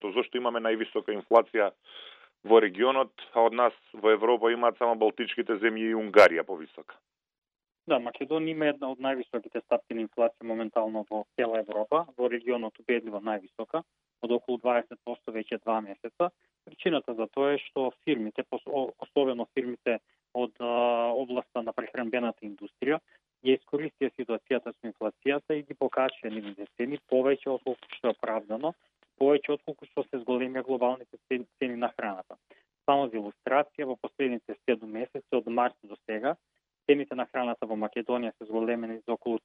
прашал зошто имаме највисока инфлација во регионот, а од нас во Европа имаат само Балтичките земји и Унгарија повисока. Да, Македонија има една од највисоките стапки на инфлација моментално во цела Европа, во регионот убедливо највисока, од околу 20% веќе 2 месеца. Причината за тоа е што фирмите, особено фирмите од областа на прехранбената индустрија, ја искористија ситуацијата со инфлацијата и ги покачија нивните цени повеќе отколку што е оправдано, повеќе отколку што се зголемија глобалните цени на храната. Само за илустрација, во последните 7 месеци од март до сега, цените на храната во Македонија се зголемени за околу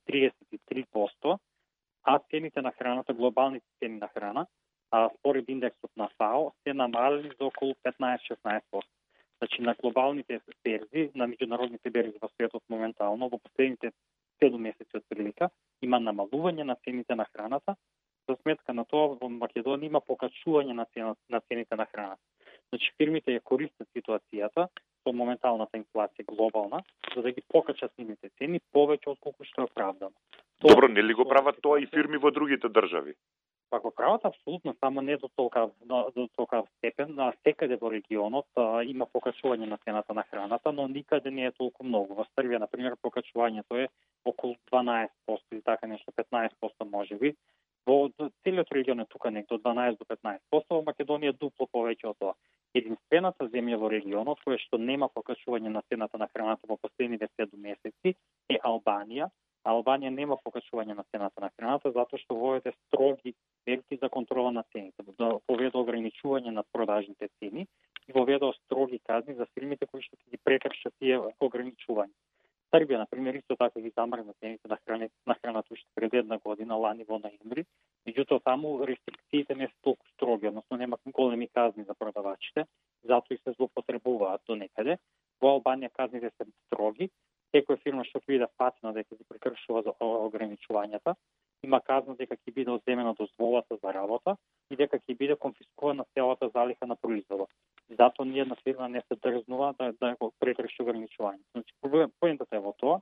33%, а цените на храната, глобалните цени на храна, според индексот на ФАО, се намалени за околу 15-16%. Значи на глобалните берзи, на меѓународните берзи во светот моментално, во последните 7 месеци од прилика, има намалување на цените на храната, за сметка на тоа во Македонија има покачување на цените на храната. Значи фирмите ја користат ситуацијата со моменталната инфлација глобална, за да ги покачат нивните цени повеќе отколку што е оправдано. Добро, нели го прават тоа и фирми во другите држави? Па го прават апсолутно, само не до толка степен. Секаде во регионот има покачување на цената на храната, но никаде не е толку многу. Во Србија, например, покачувањето е околу 12% или така нешто, 15% можеби. Во целиот регион е тука некаде од 12 до 15%, во Македонија дупло повеќе од тоа. Единствената земја во регионот која што нема покачување на цената на храната во последните 7 месеци е Албанија. Албанија нема покачување на цената на храната затоа што воведе строги мерки за контрола на цените, да поведе ограничување на продажните цени и воведе строги казни за фирмите кои што ги прекршат тие ограничувања. Србија, например, исто така ги замрзна цените на храната уште пред една година, лани во ноември, меѓутоа таму рестрикциите не се толку строги, односно нема големи казни за продавачите, затоа и се злоупотребуваат до некаде. Во Албанија казните се строги, секоја фирма што биде фатена дека ги прекршува за ограничувањата, има казна дека ќе биде одземена дозволата за работа и дека ќе биде конфискувана целата залиха на производот. Затоа ни една фирма не се дрзнува да го прекрши ограничувањето. Значи, поентата е во тоа,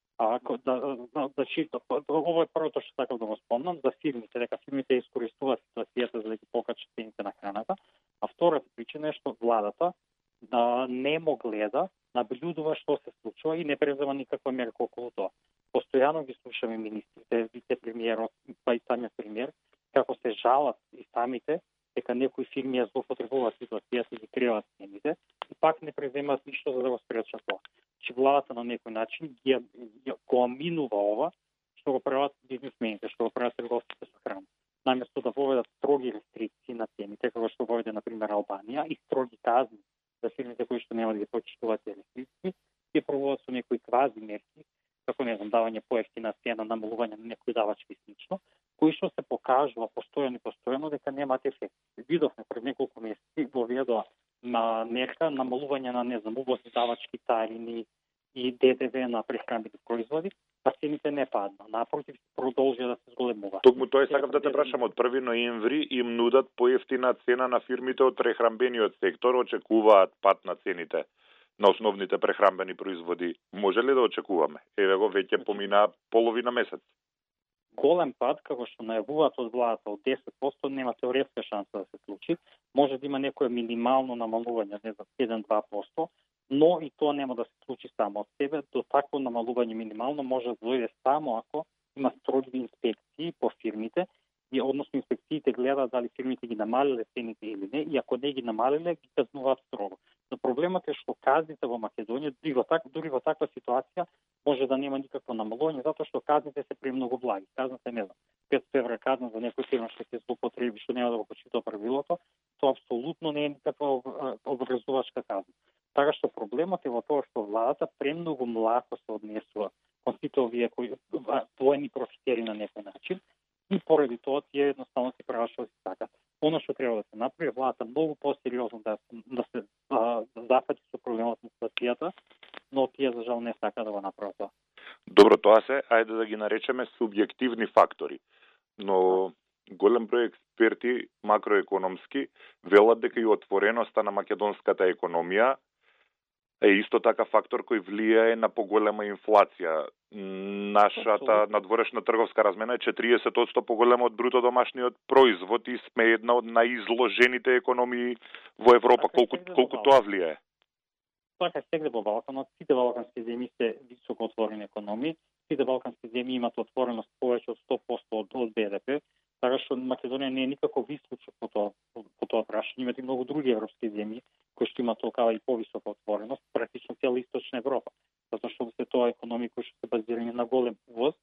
ово е првото што сакам да го спомнам за фирмите, дека фирмите искористуваат ситуацијата за да ги покачат цените на храната, а втората причина е што владата немо гледа, наблюдува што се случува и не презема никаква мерка околу тоа. Постојано ги слушаме министрите, вице-премиерот, па и самиот премиер, како се жалат и самите дека некои фирми ја злоупотребуваат ситуацијата и ги криваат цените и пак не преземаат ништо за да го спречат тоа. Че владата на некој начин го минува ова што го прават бизнисмените, што го прават трговците со храна. Наместо да воведат строги рестрикции на цените, како што воведе например Албанија, и строги казни за фирмите кои што нема да ги почитуваат тие рестрикции, ќе пробуваат со некои квази мерки, како не знам, давање поевтина цена, намалување на некои давачки и слично, кои што се покажува постојано дека немаат ефект. Видовме пред неколку месеци во воведоа на мерка намалување на увозни давачки, тарини и ДДВ на прехранбените производи, а цените не падна. Напротив, продолжија да се зголемуваат. Токму тоа сакав да те прашам, од 1 ноември им нудат поевтина цена на фирмите од прехранбениот сектор, очекуваат пат на цените на основните прехранбени производи. Може ли да очекуваме? Еве го веќе помина половина месец. Голем пад, како што најавуваат од владата од 10%, нема теоретска шанса да се случи. Може да има некое минимално намалување, не за 1-2%, но и тоа нема да се случи само од себе. До такво намалување минимално може да дојде само ако има строги инспекции по фирмите, и односно инспекциите гледаат дали фирмите ги намалиле цените или не, и ако не ги намалиле, ги казнуваат строго. Но проблемот е што казните во Македонија, дури во таква ситуација, може да нема никакво намалување, затоа што казните се премногу благи. Казната не знам, 500 евра казна за некој фирма што ќе злоупотреби, што нема да го почитува правилото, тоа апсолутно не е никаква обврзувачка казна. Така што проблемот е во тоа што владата премногу млако се однесува кон сите овие воени профитери на некој начин, и поради тоа тие едноставно се прават што се сакат. Оно што треба да се направи, владата многу посериозно да се зафати со проблемот на инфлацијата, но тие за жал не сака да го направат тоа. Добро, тоа се, ајде да ги наречеме субјективни фактори. Но голем број експерти макроекономски велат дека и отвореноста на македонската економија Е исто така фактор кој влијае на поголема инфлација. Нашата надворешна трговска размена е 40% поголема од бруто домашниот производ и сме една од наизложените економии во Европа. Колку тоа влијае? Така сегде во Балканот, сите балкански земји се високо отворени економии, сите балкански земји имаат отвореност повеќе од 100% од БДП, така што Македонија не е никако исклучок по тоа прашање. Имате и многу други европски земји кои што имаат толкава и повисока отвореност, практично цела Источна Европа, затоа што се тоа економии кои што се базирани на голем увоз,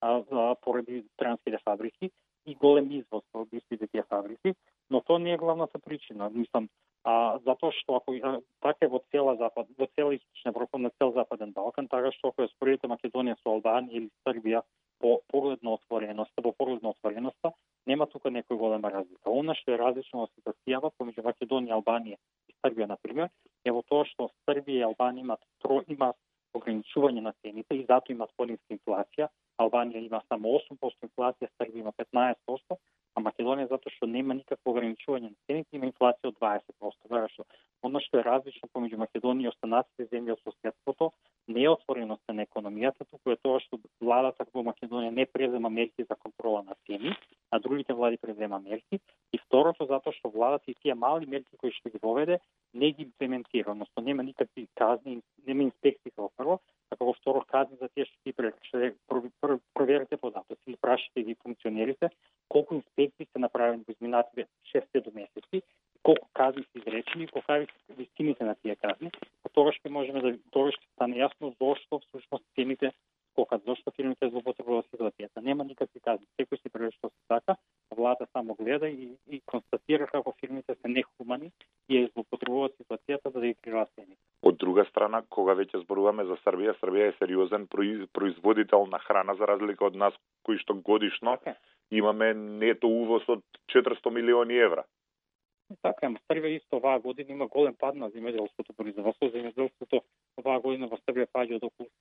поради транските фабрики и голем извоз од истите тие фабрики, но тоа не е главната причина. Мислам, затоа што ако така во цела Источна Европа, на цел Западен Балкан, така што ако ја споредите Македонија со Албанија или Србија по поглед на отвореноста, нема тука некој голема разлика. Она што е различно во ситуацијава помеѓу Македонија, Албанија и Србија, на пример, е во тоа што Србија и Албанија имаат ограничување на цените и затоа имаат пониска инфлација. Албанија има само 8% инфлација, Србија има 15%, а Македонија затоа што нема никакво ограничување на цените, има инфлација од 20%. Така што она што е различно помеѓу Македонија и останатите земји од соседството не е отвореноста на економијата, туку е тоа што владата во Македонија не презема мерки за контрола на цени, а другите влади презема мерки. И второто, затоа што владата и тие мали мерки кои што ги воведе не ги имплементира, односно нема никакви казни, нема инспекции како прво, а како второ казни за тие што ги прекршиле. Проверете податоци и прашајте ги функционерите колку инспекции се направени во изминатите 6 месеци, колку казни се изречени, какви се вистините на тие казни. Тогаш ќе можеме тогаш ќе стане јасно зошто всушност цените скокат, зошто фирмите злоупотребуваат ситуацијата. Нема никакви казни. Секој си прави што се сака, владата само гледа и констатира како фирмите се нехумани и ја злоупотребуваат ситуацијата за да ги криваат цените. Од друга страна, кога веќе зборуваме за Србија, Србија е сериозен производител на храна за разлика од нас кои што годишно имаме нето увоз од 400 милиони евра. Така, Србија исто оваа година има голем пад на земјоделското производство. Земјоделството оваа година во Србија паѓа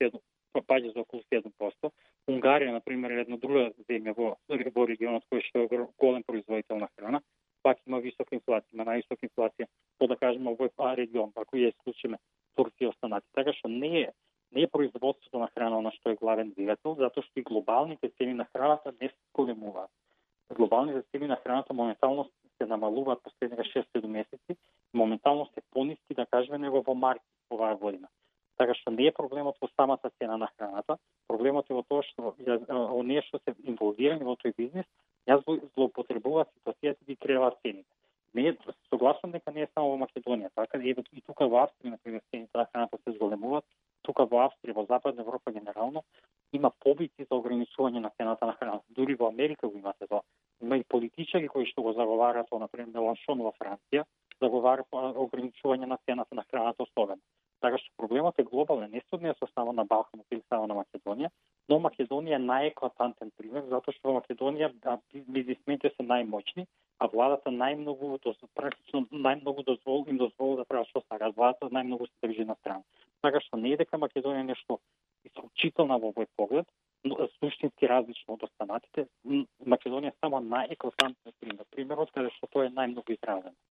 за околу 7%. Унгарија, на пример, е една друга земја во регионот кој што е голем производител на храна, пак има висока инфлација, има највисока инфлација, да кажеме овој регион, ако ја исклучиме Турција и останати. Така што не е производството на храна она што е главен двигател, затоа што и глобалните цени на храната не се зголемуваат. Глобалните цени на храната моментално се намалуваат последните 6-7 месеци, моментално се пониски, да кажеме, него во март оваа година. Така што не е проблемот во самата цена на храната, проблемот е во тоа што оние што се инволвирани во тој бизнис, ја злоупотребуваат ситуацијата и ги креираат цените. Не е согласен дека не е само во Македонија, така и тука во Австрија, на пример, цените на храната се зголемуваат, тука во Австрија, во Западна Европа генерално, има побити за ограничување на цената на храната. Дури во Америка го имате тоа. Има и политичари кои што го заговараат, на пример Меланшон во Франција, заговара ограничување на цената на храната особено. Така што проблемот е глобален, не се однесува само на Балканот или само на Македонија, но Македонија е најеклатантен пример, затоа што во Македонија бизнисмените се најмоćни, а владата практично најмногу дозволи да прават што сакаат. Владата најмногу се држи на страна. Така што не е дека Македонија нешто исклучително во овој поглед, но суштински различно од останатите. Македонија е само најеклатантен примерот каде што тоа е најмногу изразено.